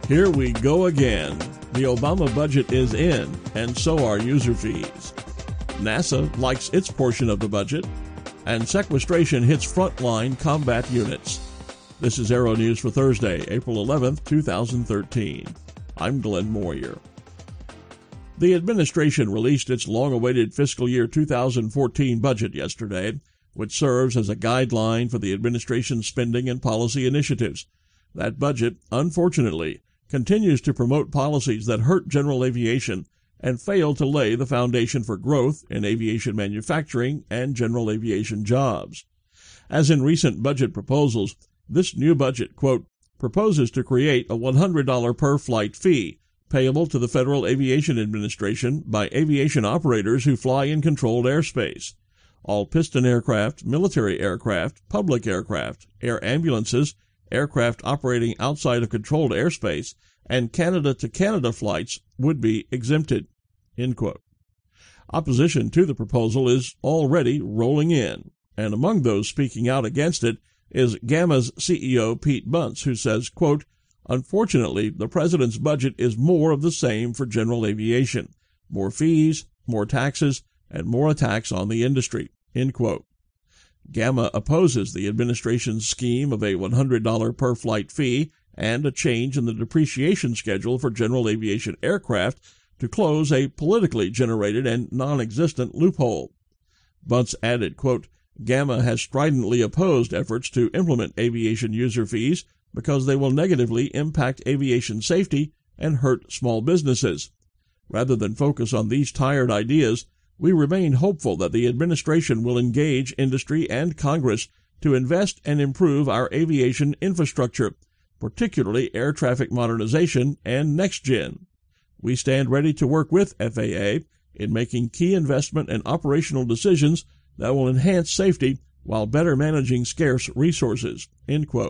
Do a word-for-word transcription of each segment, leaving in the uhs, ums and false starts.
Here we go again. The Obama budget is in, and so are user fees. NASA likes its portion of the budget, and sequestration hits frontline combat units. This is Aero News for Thursday, April eleventh, two thousand thirteen. I'm Glenn Moyer. The administration released its long-awaited fiscal year two thousand fourteen budget yesterday, which serves as a guideline for the administration's spending and policy initiatives. That budget, unfortunately, continues to promote policies that hurt general aviation and fail to lay the foundation for growth in aviation manufacturing and general aviation jobs. As in recent budget proposals, this new budget, quote, proposes to create a one hundred dollars per flight fee payable to the Federal Aviation Administration by aviation operators who fly in controlled airspace. All piston aircraft, military aircraft, public aircraft, air ambulances, aircraft operating outside of controlled airspace, and Canada-to-Canada flights would be exempted, end quote. Opposition to the proposal is already rolling in, and among those speaking out against it is GAMA's C E O Pete Bunce, who says, quote, unfortunately, the president's budget is more of the same for general aviation, more fees, more taxes, and more attacks on the industry, end quote. GAMA opposes the administration's scheme of a one hundred dollars per flight fee and a change in the depreciation schedule for general aviation aircraft to close a politically generated and non-existent loophole. Bunce added, quote, GAMA has stridently opposed efforts to implement aviation user fees because they will negatively impact aviation safety and hurt small businesses. Rather than focus on these tired ideas, we remain hopeful that the administration will engage industry and Congress to invest and improve our aviation infrastructure, particularly air traffic modernization and NextGen. We stand ready to work with F A A in making key investment and operational decisions that will enhance safety while better managing scarce resources, end quote.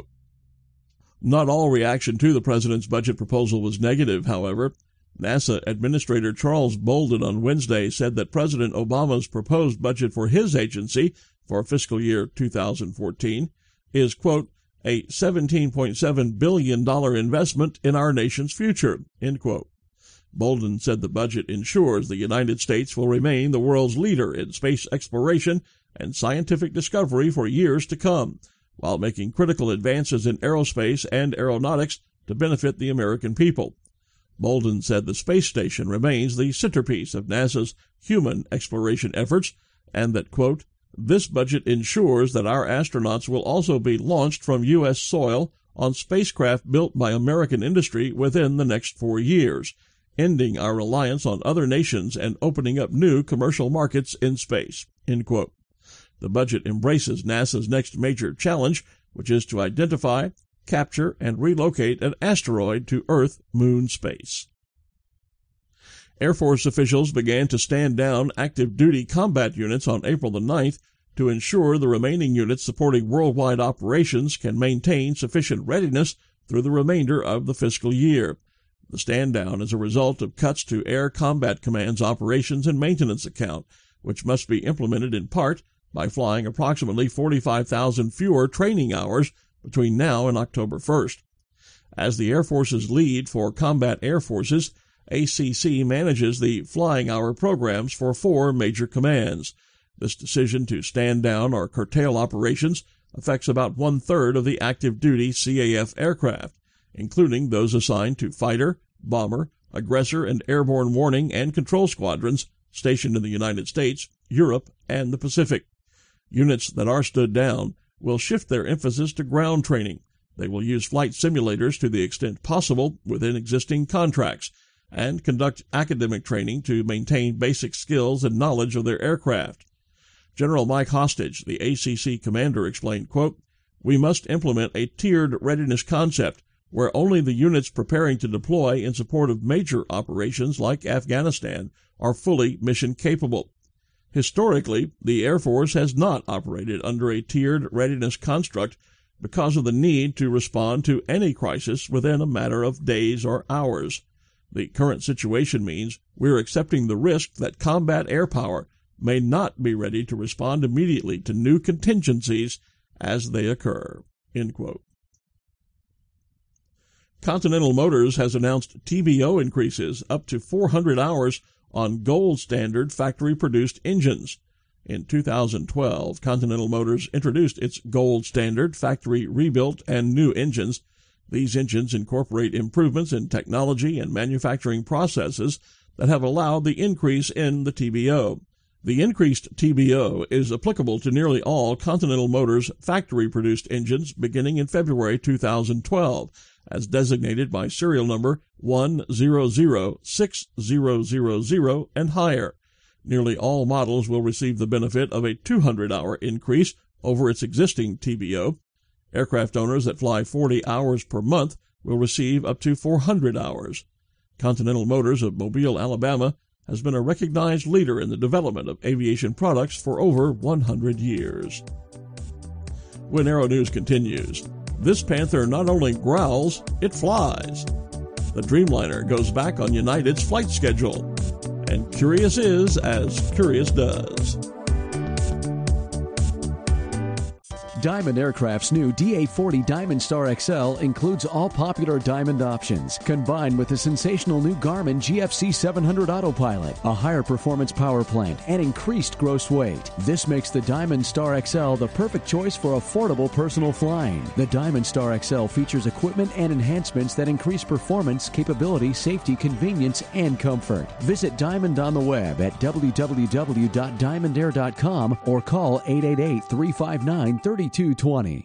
Not all reaction to the president's budget proposal was negative, however. NASA Administrator Charles Bolden on Wednesday said that President Obama's proposed budget for his agency for fiscal year two thousand fourteen is, quote, a seventeen point seven billion dollars investment in our nation's future, end quote. Bolden said the budget ensures the United States will remain the world's leader in space exploration and scientific discovery for years to come, while making critical advances in aerospace and aeronautics to benefit the American people. Bolden said the space station remains the centerpiece of NASA's human exploration efforts and that, quote, this budget ensures that our astronauts will also be launched from U S soil on spacecraft built by American industry within the next four years, ending our reliance on other nations and opening up new commercial markets in space, end quote. The budget embraces NASA's next major challenge, which is to identify, capture, and relocate an asteroid to Earth-Moon space. Air Force officials began to stand down active-duty combat units on April the ninth to ensure the remaining units supporting worldwide operations can maintain sufficient readiness through the remainder of the fiscal year. The stand-down is a result of cuts to Air Combat Command's operations and maintenance account, which must be implemented in part by flying approximately forty-five thousand fewer training hours between now and October first. As the Air Force's lead for combat air forces, A C C manages the flying hour programs for four major commands. This decision to stand down or curtail operations affects about one-third of the active-duty C A F aircraft, including those assigned to fighter, bomber, aggressor, and airborne warning and control squadrons stationed in the United States, Europe, and the Pacific. Units that are stood down will shift their emphasis to ground training. They will use flight simulators to the extent possible within existing contracts and conduct academic training to maintain basic skills and knowledge of their aircraft. General Mike Hostage, the A C C commander, explained, quote, we must implement a tiered readiness concept where only the units preparing to deploy in support of major operations like Afghanistan are fully mission capable. Historically, the Air Force has not operated under a tiered readiness construct because of the need to respond to any crisis within a matter of days or hours. The current situation means we're accepting the risk that combat air power may not be ready to respond immediately to new contingencies as they occur, end quote. Continental Motors has announced T B O increases up to four hundred hours on gold standard factory-produced engines. In two thousand twelve, Continental Motors introduced its gold standard factory rebuilt and new engines. These engines incorporate improvements in technology and manufacturing processes that have allowed the increase in the T B O. The increased T B O is applicable to nearly all Continental Motors factory-produced engines beginning in February two thousand twelve, as designated by serial number one zero zero six zero zero zero and higher. Nearly all models will receive the benefit of a two hundred hour increase over its existing T B O. Aircraft owners that fly forty hours per month will receive up to four hundred hours. Continental Motors of Mobile, Alabama, has been a recognized leader in the development of aviation products for over one hundred years. When Aero News continues, this Panther not only growls, it flies. The Dreamliner goes back on United's flight schedule, and curious is as curious does. Diamond Aircraft's new D A forty Diamond Star X L includes all popular Diamond options, combined with the sensational new Garmin G F C seven hundred Autopilot, a higher performance power plant, and increased gross weight. This makes the Diamond Star X L the perfect choice for affordable personal flying. The Diamond Star X L features equipment and enhancements that increase performance, capability, safety, convenience, and comfort. Visit Diamond on the web at w w w dot diamond air dot com or call eight eight eight, three five nine, three two two zero.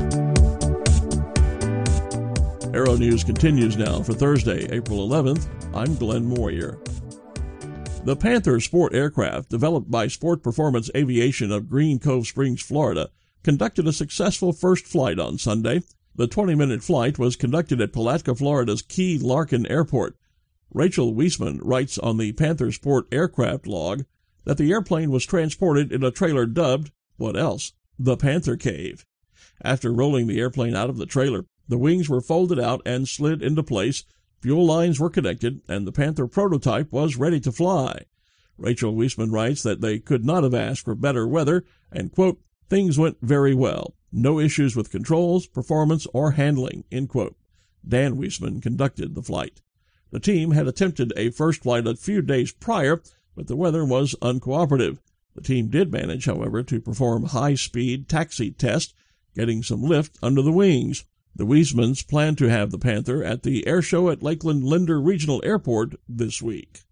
Aero News continues now for Thursday, April eleventh. I'm Glenn Moyer. The Panther sport aircraft, developed by Sport Performance Aviation of Green Cove Springs, Florida, conducted a successful first flight on Sunday. The twenty-minute flight was conducted at Palatka, Florida's Key Larkin Airport. Rachel Wiesman writes on the Panther sport aircraft log that the airplane was transported in a trailer dubbed, what else? The Panther Cave. After rolling the airplane out of the trailer, the wings were folded out and slid into place, fuel lines were connected, and the Panther prototype was ready to fly. Rachel Wiesman writes that they could not have asked for better weather, and, quote, things went very well. No issues with controls, performance, or handling, end quote. Dan Wiesman conducted the flight. The team had attempted a first flight a few days prior, but the weather was uncooperative. The team did manage, however, to perform high-speed taxi test, getting some lift under the wings. The Wiesmans plan to have the Panther at the air show at Lakeland Linder Regional Airport this week.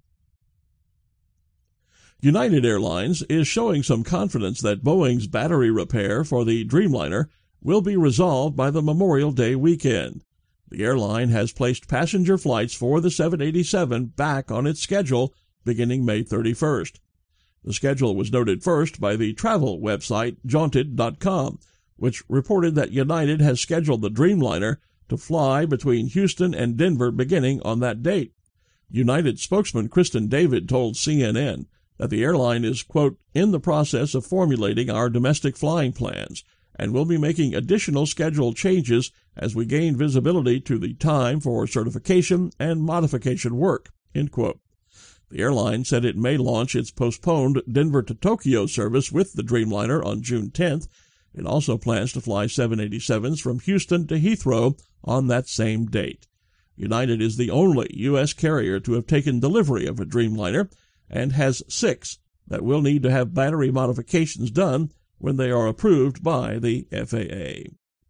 United Airlines is showing some confidence that Boeing's battery repair for the Dreamliner will be resolved by the Memorial Day weekend. The airline has placed passenger flights for the seven eighty-seven back on its schedule beginning May thirty-first. The schedule was noted first by the travel website jaunted dot com, which reported that United has scheduled the Dreamliner to fly between Houston and Denver beginning on that date. United spokesman Kristen David told C N N that the airline is, quote, in the process of formulating our domestic flying plans and will be making additional schedule changes as we gain visibility to the time for certification and modification work, end quote. The airline said it may launch its postponed Denver to Tokyo service with the Dreamliner on June tenth. It also plans to fly seven eighty-sevens from Houston to Heathrow on that same date. United is the only U S carrier to have taken delivery of a Dreamliner and has six that will need to have battery modifications done when they are approved by the F A A.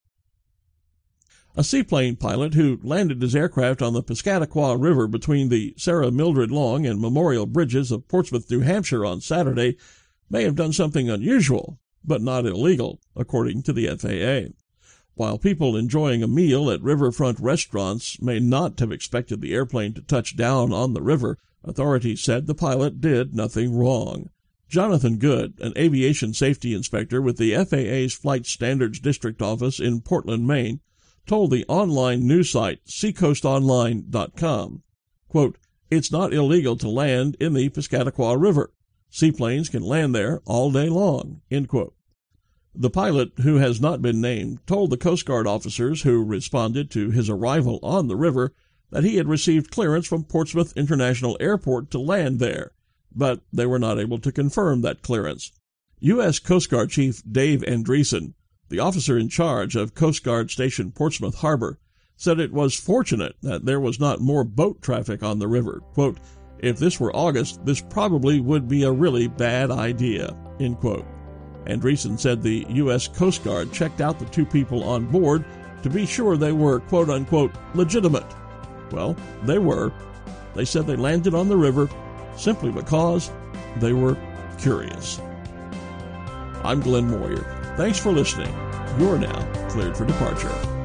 A seaplane pilot who landed his aircraft on the Piscataqua River between the Sarah Mildred Long and Memorial Bridges of Portsmouth, New Hampshire on Saturday may have done something unusual, but not illegal, according to the F A A. While people enjoying a meal at riverfront restaurants may not have expected the airplane to touch down on the river, authorities said the pilot did nothing wrong. Jonathan Good, an aviation safety inspector with the F A A's Flight Standards District Office in Portland, Maine, told the online news site seacoast online dot com, quote, it's not illegal to land in the Piscataqua River. Seaplanes can land there all day long, end quote. The pilot, who has not been named, told the Coast Guard officers who responded to his arrival on the river that he had received clearance from Portsmouth International Airport to land there, but they were not able to confirm that clearance. U S Coast Guard Chief Dave Andreessen, the officer in charge of Coast Guard Station Portsmouth Harbor, said it was fortunate that there was not more boat traffic on the river. Quote, "If this were August, this probably would be a really bad idea," end quote. Andreessen said the U S Coast Guard checked out the two people on board to be sure they were, quote-unquote, legitimate. Well, they were. They said they landed on the river simply because they were curious. I'm Glenn Moyer. Thanks for listening. You're now cleared for departure.